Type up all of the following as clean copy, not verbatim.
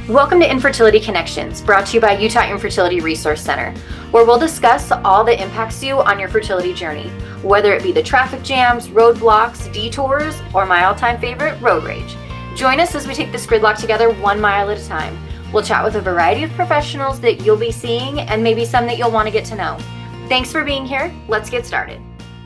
Welcome to Infertility Connections, brought to you by Utah Infertility Resource Center, where we'll discuss all that impacts you on your fertility journey, whether it be the traffic jams, roadblocks, detours, or my all-time favorite, road rage. Join us as we take this gridlock together 1 mile at a time. We'll chat with a variety of professionals that you'll be seeing and maybe some that you'll want to get to know. Thanks for being here. Let's get started.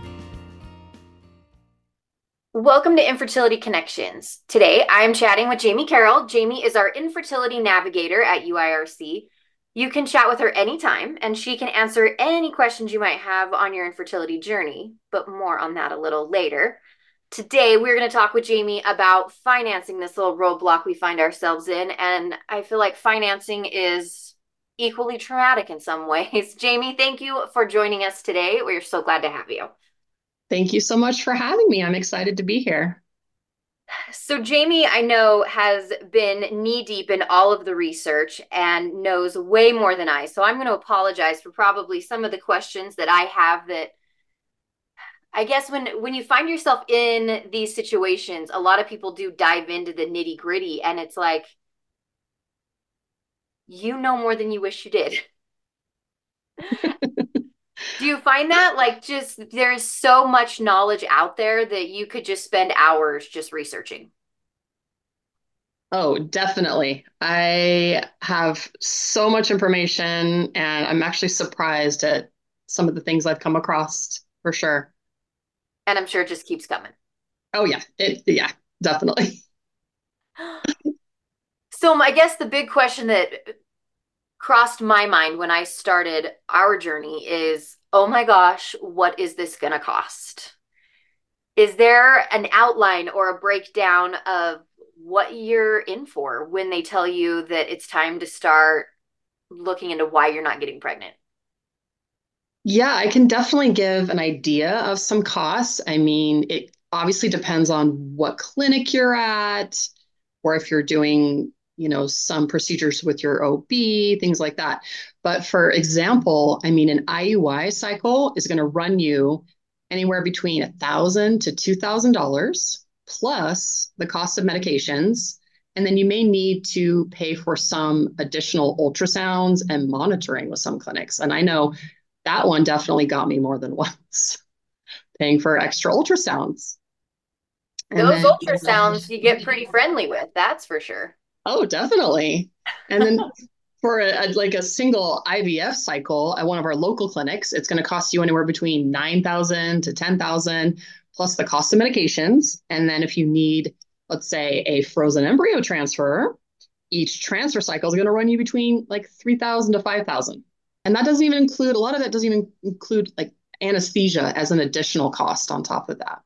Welcome to Infertility Connections. Today, I'm chatting with Jamie Carroll. Jamie is our infertility navigator at UIRC. You can chat with her anytime, and she can answer any questions you might have on your infertility journey, but more on that a little later. Today, we're going to talk with Jamie about financing this little roadblock we find ourselves in, and I feel like financing is equally traumatic in some ways. Jamie, thank you for joining us today. We're so glad to have you. Thank you so much for having me. I'm excited to be here. So Jamie, I know, has been knee deep in all of the research and knows way more than I. So I'm going to apologize for probably some of the questions that I have that I guess when you find yourself in these situations, a lot of people do dive into the nitty gritty and it's like, you know more than you wish you did. Do you find that like just there's so much knowledge out there that you could just spend hours just researching? Oh, definitely. I have so much information and I'm actually surprised at some of the things I've come across for sure. And I'm sure it just keeps coming. Oh yeah, definitely. So I guess the big question that crossed my mind when I started our journey is, oh my gosh, what is this going to cost? Is there an outline or a breakdown of what you're in for when they tell you that it's time to start looking into why you're not getting pregnant? Yeah, I can definitely give an idea of some costs. I mean, it obviously depends on what clinic you're at, or if you're doing, some procedures with your OB, things like that. But for example, I mean, an IUI cycle is going to run you anywhere between $1,000 to $2,000 plus the cost of medications. And then you may need to pay for some additional ultrasounds and monitoring with some clinics. And I know that one definitely got me more than once, paying for extra ultrasounds. And Those then, ultrasounds you get pretty friendly with, that's for sure. oh, definitely. And then for like a single IVF cycle at one of our local clinics, it's going to cost you anywhere between 9,000 to 10,000 plus the cost of medications. And then if you need, let's say, a frozen embryo transfer, each transfer cycle is going to run you between like 3,000 to 5,000. And that doesn't even include, a lot of that doesn't even include like anesthesia as an additional cost on top of that.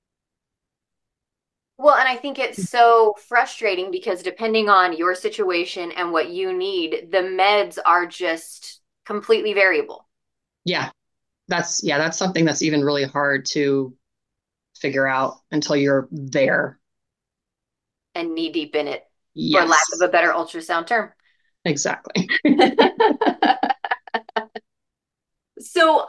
Well, and I think it's so frustrating because depending on your situation and what you need, the meds are just completely variable Yeah, that's something that's even really hard to figure out until you're there. and knee deep in it, for lack of Yes, a better ultrasound term. exactly. So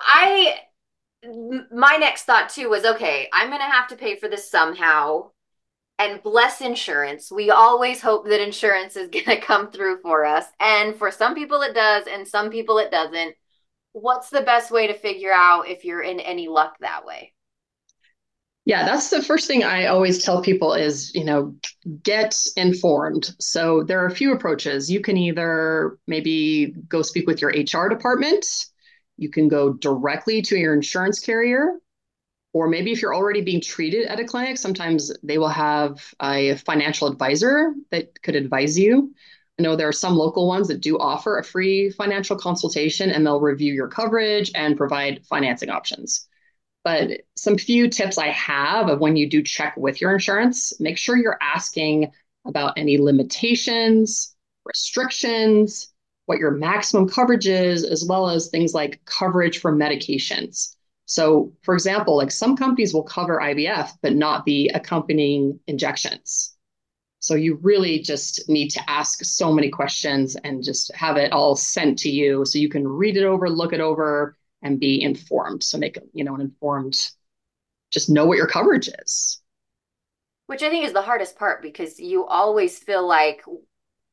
my next thought too was, okay, I'm going to have to pay for this somehow. And bless insurance. We always hope that insurance is going to come through for us. And for some people it does, and some people it doesn't. What's the best way to figure out if you're in any luck that way? Yeah, that's the first thing I always tell people is, get informed. So there are a few approaches. You can either maybe go speak with your HR department, you can go directly to your insurance carrier, or maybe if you're already being treated at a clinic, sometimes they will have a financial advisor that could advise you. I know there are some local ones that do offer a free financial consultation and they'll review your coverage and provide financing options. But some few tips I have of when you do check with your insurance, make sure you're asking about any limitations, restrictions, what your maximum coverage is, as well as things like coverage for medications. So, for example, like some companies will cover IVF, but not the accompanying injections. So you really just need to ask so many questions and just have it all sent to you so you can read it over, look it over, and be informed. So make, an informed, just know what your coverage is. Which I think is the hardest part because you always feel like,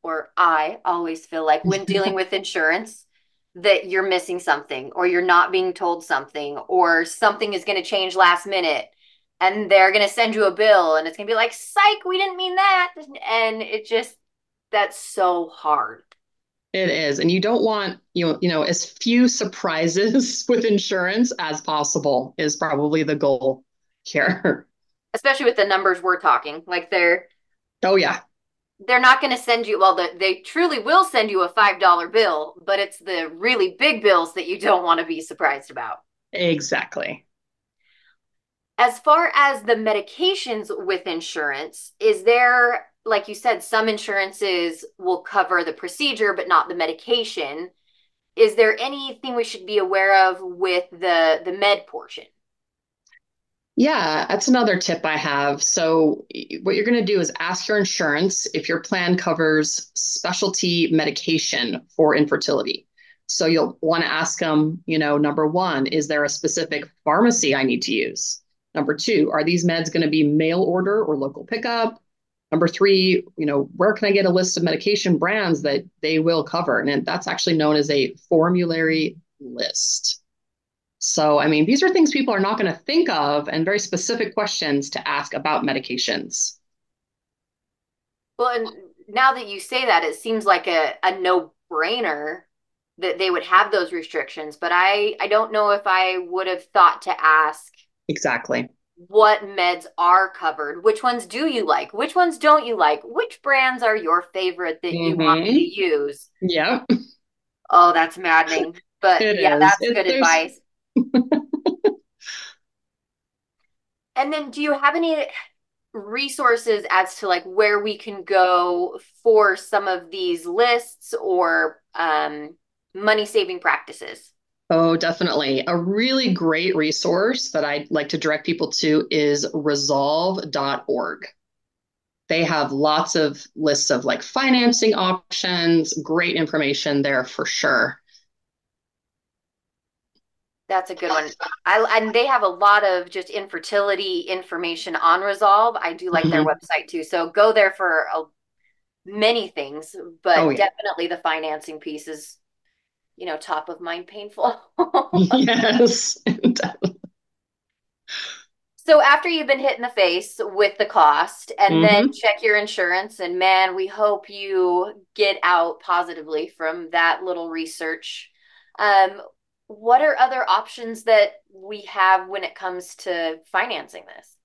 or I always feel like when dealing with insurance, that you're missing something or you're not being told something or something is going to change last minute and they're going to send you a bill and it's going to be like, psych, we didn't mean that. And it just, that's so hard, It is. And you don't want, as few surprises with insurance as possible is probably the goal here. especially with the numbers we're talking. Like Oh, yeah, they're not going to send you, well, they truly will send you a $5 bill, but it's the really big bills that you don't want to be surprised about. exactly. As far as the medications with insurance, is there, like you said, some insurances will cover the procedure, but not the medication? Is there anything we should be aware of with the med portion? Yeah, that's another tip I have. So, what you're going to do is ask your insurance if your plan covers specialty medication for infertility. So, you'll want to ask them, number one, is there a specific pharmacy I need to use? Number two, are these meds going to be mail order or local pickup? Number three, where can I get a list of medication brands that they will cover? And that's actually known as a formulary list. So, I mean, these are things people are not going to think of and very specific questions to ask about medications. Well, and now that you say that, it seems like a no-brainer that they would have those restrictions, but I don't know if I would have thought to ask Exactly. what meds are covered, which ones do you like, which ones don't you like, which brands are your favorite that you want me to Hmm. use. Yeah, Oh, that's maddening. But it yeah, is. that's good There's advice. And then do you have any resources as to like where we can go for some of these lists or money saving practices? Oh, definitely. A really great resource that I'd like to direct people to is resolve.org. They have lots of lists of like financing options, great information there for sure. That's a good one. And they have a lot of just infertility information on Resolve. I do like their Mhm. website too. So go there for many things, Oh, but yeah. definitely the financing piece is, top of mind painful. Yes. So after you've been hit in the face with the cost and then Hmm. check your insurance, and man, we hope you get out positively from that little research. Um, what are other options that we have when it comes to financing this?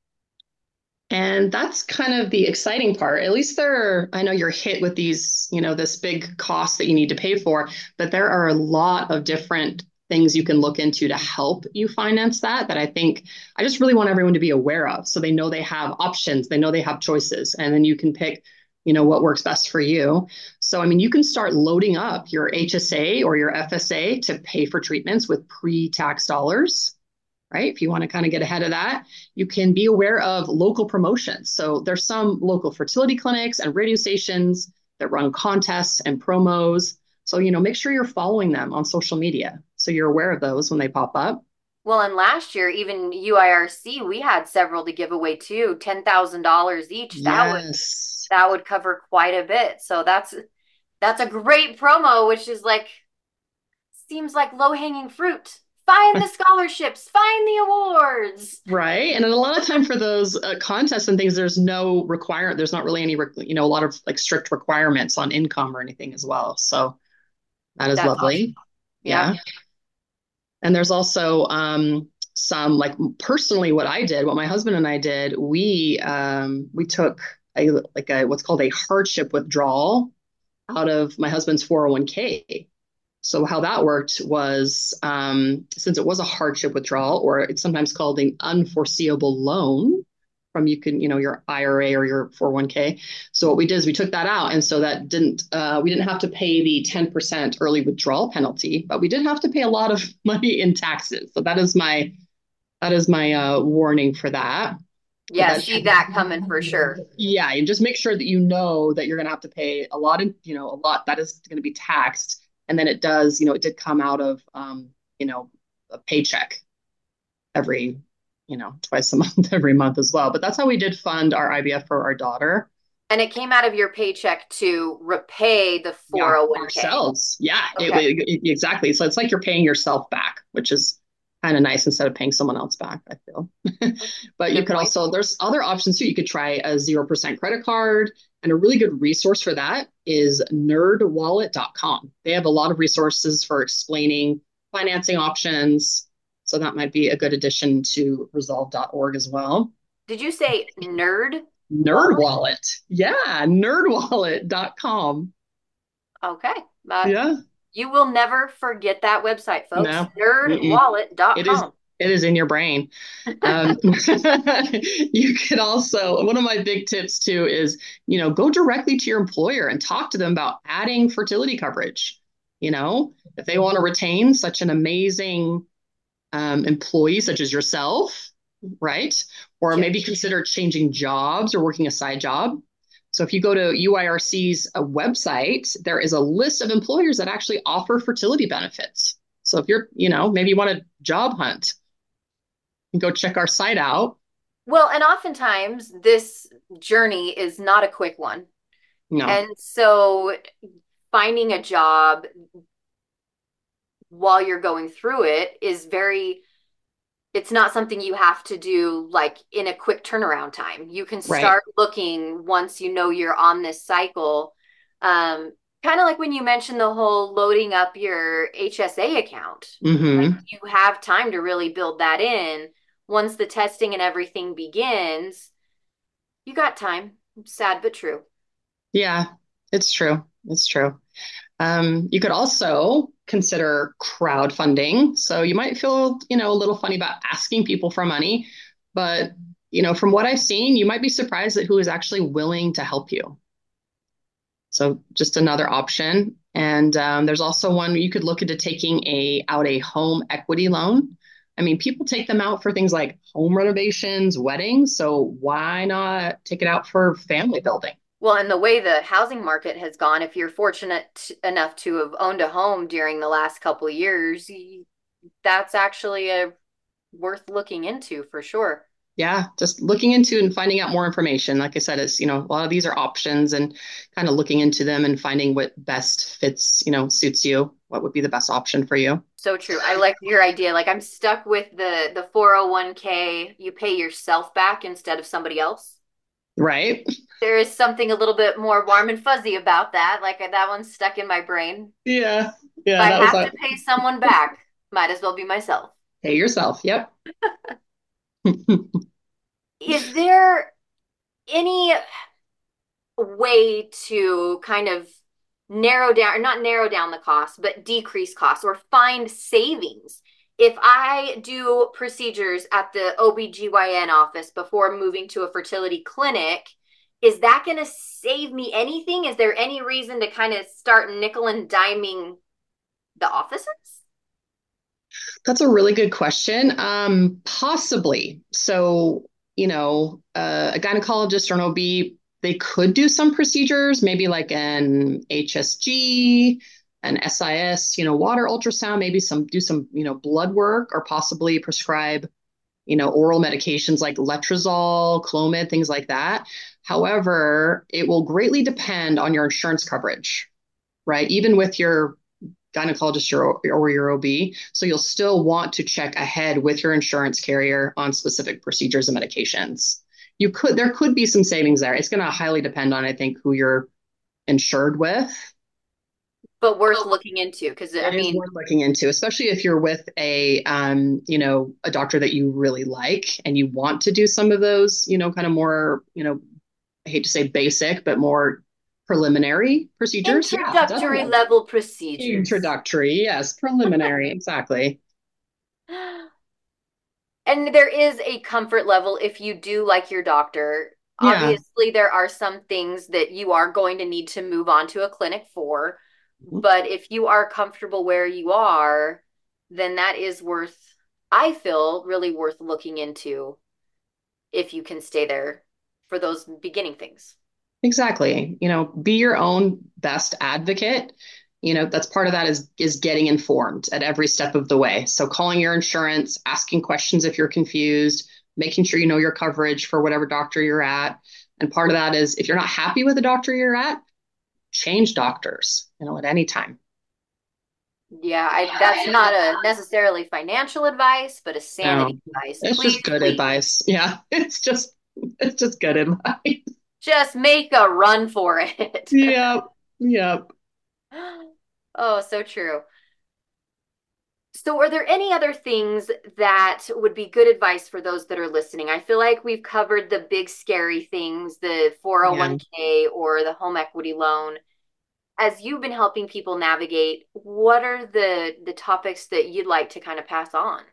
And that's kind of the exciting part. At least I know you're hit with these, this big cost that you need to pay for, but there are a lot of different things you can look into to help you finance that I think I just really want everyone to be aware of. So they know they have options, they know they have choices, and then you can pick, what works best for you. So, I mean, you can start loading up your HSA or your FSA to pay for treatments with pre-tax dollars, right? If you want to kind of get ahead of that, you can be aware of local promotions. So there's some local fertility clinics and radio stations that run contests and promos. So, make sure you're following them on social media so you're aware of those when they pop up. Well, and last year, even UIRC, we had several to give away too, $10,000 each. Yes. That would cover quite a bit. So that's a great promo, which is like seems like low hanging fruit. Find the scholarships, find the awards. Right. And then a lot of time for those contests and things, there's no requirement. There's not really any, a lot of like strict requirements on income or anything as well. So that is That's awesome. lovely. Yeah. Yeah. And there's also some like personally what I did, what my husband and I did, we took a what's called a hardship withdrawal out of my husband's 401k. So how that worked was since it was a hardship withdrawal, or it's sometimes called an unforeseeable loan from your IRA or your 401k. So what we did is we took that out, and so that didn't we didn't have to pay the 10% early withdrawal penalty, but we did have to pay a lot of money in taxes. So that is my warning for that. But Yeah, see that coming for sure. yeah, and just make sure that you know that you're going to have to pay a lot of, a lot that is going to be taxed. And then it did come out of, a paycheck every, twice a month, every month as well. But that's how we did fund our IVF for our daughter. And it came out of your paycheck to repay the Yeah, 401k. ourselves. Yeah, Okay. exactly. So it's like you're paying yourself back, which is kind of nice instead of paying someone else back, I feel. But you Good could point. also, there's other options too. You could try a 0% credit card. And a really good resource for that is nerdwallet.com. They have a lot of resources for explaining financing options. So that might be a good addition to resolve.org as well. Did you say nerd wallet? NerdWallet. Yeah, nerdwallet.com. Okay. Yeah. You will never forget that website, folks. No. Mm-mm. It is Nerdwallet.com. it is in your brain. You could also, one of my big tips too is, go directly to your employer and talk to them about adding fertility coverage. If they want to retain such an amazing employee such as yourself, right? Or Yeah. maybe consider changing jobs or working a side job. So if you go to UIRC's website, there is a list of employers that actually offer fertility benefits. So if you're, maybe you want to job hunt, you can go check our site out. Well, and oftentimes this journey is not a quick one. No. And so finding a job while you're going through it is very, it's not something you have to do like in a quick turnaround time. You can Right. start looking once you know you're on this cycle. Kind of like when you mentioned the whole loading up your HSA account. Like Hmm. you have time to really build that in. Once the testing and everything begins, you got time. Sad but true. Yeah, it's true. It's true. You could also consider crowdfunding. So you might feel, a little funny about asking people for money, but from what I've seen, you might be surprised at who is actually willing to help you. So just another option. And there's also one you could look into taking out a home equity loan. I mean, people take them out for things like home renovations, weddings. So why not take it out for family building? Well, and the way the housing market has gone, if you're fortunate enough to have owned a home during the last couple of years, that's actually a worth looking into for sure. Yeah, just looking into and finding out more information. Like I said, it's, a lot of these are options and kind of looking into them and finding what best fits, suits you, what would be the best option for you. So true. I like your idea. Like I'm stuck with the 401k, you pay yourself back instead of somebody else. Right? There is something a little bit more warm and fuzzy about that. Like that one's stuck in my brain. Yeah. If Yeah, I that was have like, to pay someone back, might as well be myself. pay yourself. Yep. Is there any way to kind of narrow down, or not narrow down the cost, but decrease costs or find savings? If I do procedures at the OBGYN office before moving to a fertility clinic, is that going to save me anything? Is there any reason to kind of start nickel and diming the offices? That's a really good question. Possibly. So, a gynecologist or an OB, they could do some procedures, maybe like an HSG, an SIS, water ultrasound, maybe do some, blood work or possibly prescribe, oral medications like letrozole, Clomid, things like that. However, it will greatly depend on your insurance coverage, right? Even with your gynecologist or your OB. So you'll still want to check ahead with your insurance carrier on specific procedures and medications. There could be some savings there. It's going to highly depend on, I think, who you're insured with. But worth looking into because I It is mean, worth looking into, especially if you're with a doctor that you really like and you want to do some of those, kind of more, I hate to say basic, but more preliminary procedures. Yeah, introductory definitely. level procedures. Introductory, yes, preliminary, exactly. And there is a comfort level if you do like your doctor. Yeah. Obviously, there are some things that you are going to need to move on to a clinic for. But if you are comfortable where you are, then that is worth, I feel, really worth looking into if you can stay there for those beginning things. Exactly. Be your own best advocate. That's part of that is getting informed at every step of the way. So calling your insurance, asking questions if you're confused, making sure you know your coverage for whatever doctor you're at, And part of that is if you're not happy with the doctor you're at, change doctors, at any time. Yeah, that's not a necessarily financial advice, but a No, sanity advice. it's Please, just good please, advice. Yeah, it's just good advice. just make a run for it. Yep, yep. Oh, so true. So, are there any other things that would be good advice for those that are listening? I feel like we've covered the big scary things, the Yeah. 401k or the home equity loan. As you've been helping people navigate, what are the topics that you'd like to kind of pass on?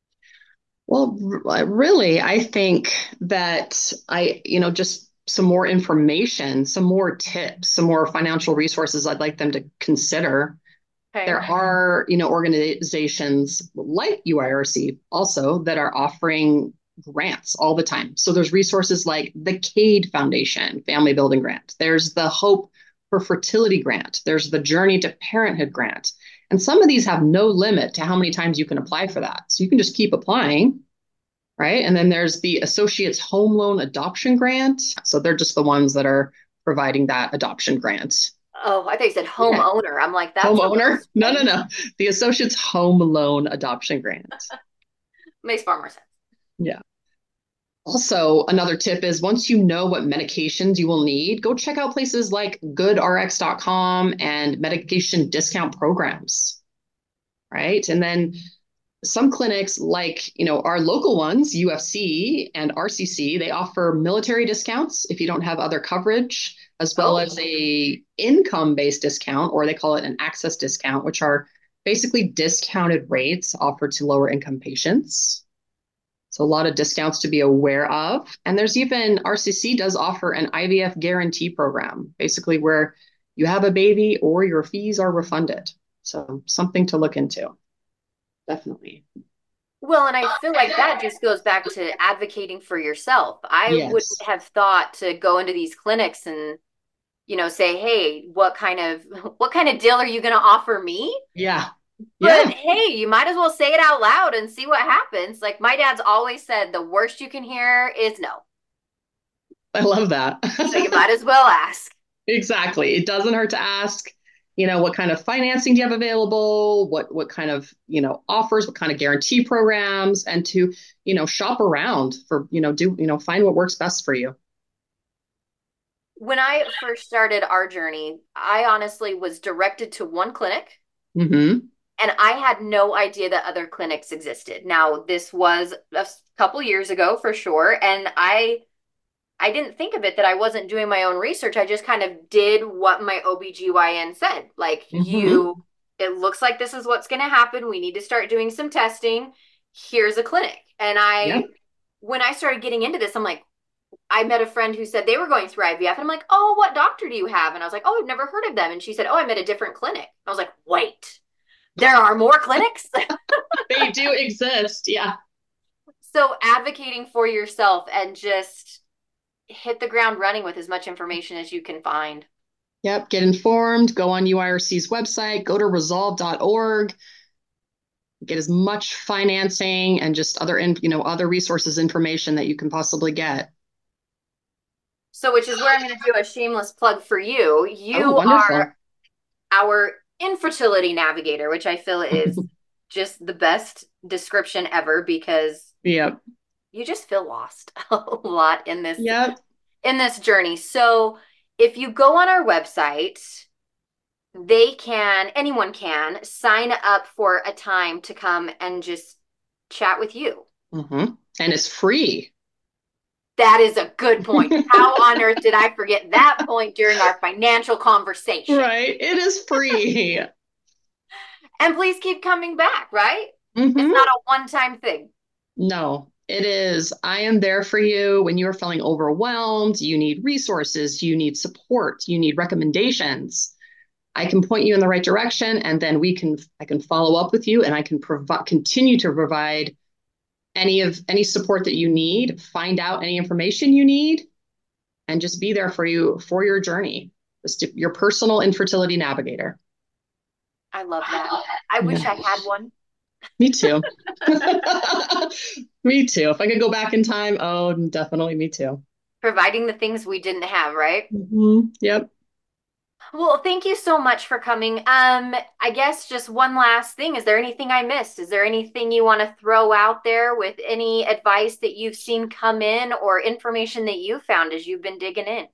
Well, really, I think that just some more information, some more tips, some more financial resources I'd like them to consider. Okay. There are, organizations like UIRC also that are offering grants all the time. So there's resources like the CADE Foundation Family Building Grant. There's the Hope for Fertility Grant. There's the Journey to Parenthood Grant. And some of these have no limit to how many times you can apply for that. So you can just keep applying, right? And then there's the Associates Home Loan Adoption Grant. So they're just the ones that are providing that adoption grant. Oh, I thought you said Yeah. homeowner. I'm like, that's a little Homeowner? No, no, strange. no. The Associates Home Loan Adoption Grant. Makes far more sense. Yeah. Also, another tip is once you know what medications you will need, go check out places like goodrx.com and medication discount programs, right? And then some clinics like, our local ones, UFC and RCC, they offer military discounts if you don't have other coverage, as well Oh, as a income-based discount, or they call it an access discount, which are basically discounted rates offered to lower income patients. So a lot of discounts to be aware of. And there's even RCC does offer an IVF guarantee program, basically where you have a baby or your fees are refunded. So something to look into. Definitely. well, and I feel like that just goes back to advocating for yourself. I wouldn't Yes. have thought to go into these clinics and, say, "Hey, what kind of deal are you going to offer me?" Yeah. But Yeah. hey, you might as well say it out loud and see what happens. Like my dad's always said, the worst you can hear is no. I love that. So you might as well ask. Exactly. It doesn't hurt to ask, what kind of financing do you have available? What kind of, offers, what kind of guarantee programs, and to, shop around for, find what works best for you. When I first started our journey, I honestly was directed to one clinic Hmm. and I had no idea that other clinics existed. Now, this was a couple years ago for sure, and I didn't think of it that I wasn't doing my own research. I just kind of did what my OBGYN said. Like, Hmm. it looks like this is what's going to happen. We need to start doing some testing. Here's a clinic. And Yep. when I started getting into this, I'm like, I met a friend who said they were going through IVF. And I'm like, oh, what doctor do you have? And I was like, oh, I've never heard of them. And she said, oh, I'm at a different clinic. I was like, wait, there are more clinics? They do exist. Yeah. So advocating for yourself and just hit the ground running with as much information as you can find. Yep. Get informed. Go on UIRC's website. Go to resolve.org. Get as much financing and just other resources, information that you can possibly get. So, which is where I'm going to do a shameless plug for you. Oh, You are wonderful. our infertility navigator, which I feel is just the best description ever because Yep. you just feel lost a lot Yep. in this journey. So, if you go on our website, anyone can sign up for a time to come and just chat with you. Hmm. And it's free. That is a good point. How on earth did I forget that point during our financial conversation? Right. It is free. And please keep coming back, right? It's Hmm. not a one time thing. No, it is. I am there for you when you're feeling overwhelmed. You need resources, you need support, you need recommendations. I can point you in the right direction, and then I can follow up with you, and I can continue to provide any support that you need, find out any information you need, and just be there for you for your journey. Just your personal infertility navigator. I love that. I Yeah, wish I had one. me too. Me too. If I could go back in time, oh, definitely me too. Providing the things we didn't have, right? Yep. Well, thank you so much for coming. I guess just one last thing. Is there anything I missed? Is there anything you want to throw out there with any advice that you've seen come in or information that you found as you've been digging in?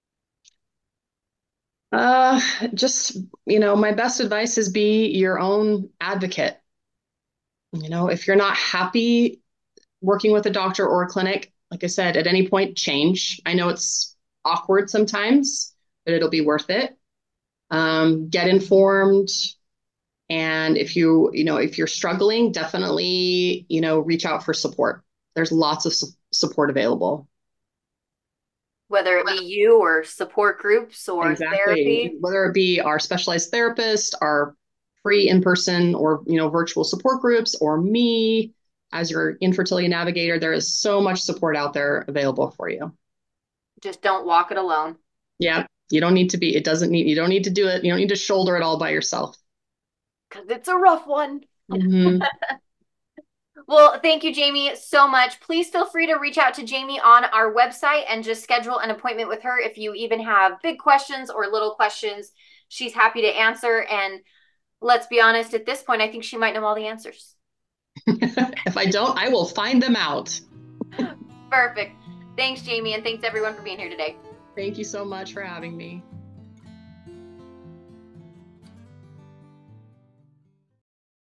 Uh, just, my best advice is be your own advocate. If you're not happy working with a doctor or a clinic, like I said, at any point, change. I know it's awkward sometimes, but it'll be worth it. Get informed. And if you're struggling, definitely, reach out for support. There's lots of support available. Whether it be you or support groups or Exactly. therapy. Whether it be our specialized therapist, our free in-person or, virtual support groups, or me as your infertility navigator, there is so much support out there available for you. Just don't walk it alone Yeah. You don't need to be, it doesn't need, you don't need to do it. You don't need to shoulder it all by yourself. because it's a rough one. Hmm. Well, thank you, Jamie, so much. Please feel free to reach out to Jamie on our website and just schedule an appointment with her if you even have big questions or little questions. She's happy to answer. And let's be honest, at this point, I think she might know all the answers. If I don't, I will find them out. Perfect. Thanks, Jamie, and thanks everyone for being here today. Thank you so much for having me.